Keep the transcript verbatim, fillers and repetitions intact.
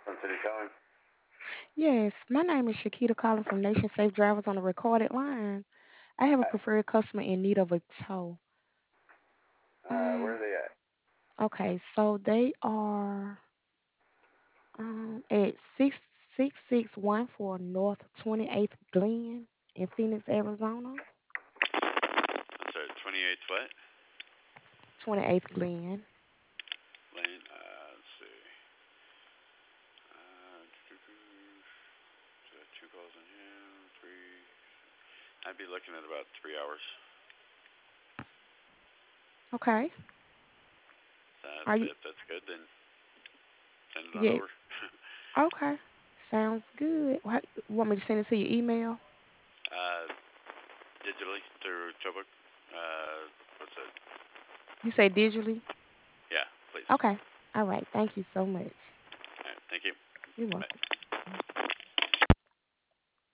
Sun City Towing. Yes, my name is Shakita calling from Nation Safe Drivers on the recorded line. I have a Hi. preferred customer in need of a tow. Uh, where Um, are they at? okay, so they are um at six six six one four North twenty-eighth Glen in Phoenix, Arizona. I'm sorry, twenty-eighth what? twenty-eighth Glen. Lane. Uh, let's see. Uh, so two calls in here, three. I'd be looking at about three hours. Okay. Uh, Are you if that's good, then send it on yeah, over. okay. Sounds good. What, want me to send it to your email? uh, digitally through Tobook. Uh, what's that? You say digitally? Yeah, please. Okay. All right. Thank you so much. All right, thank you. You're Bye. welcome.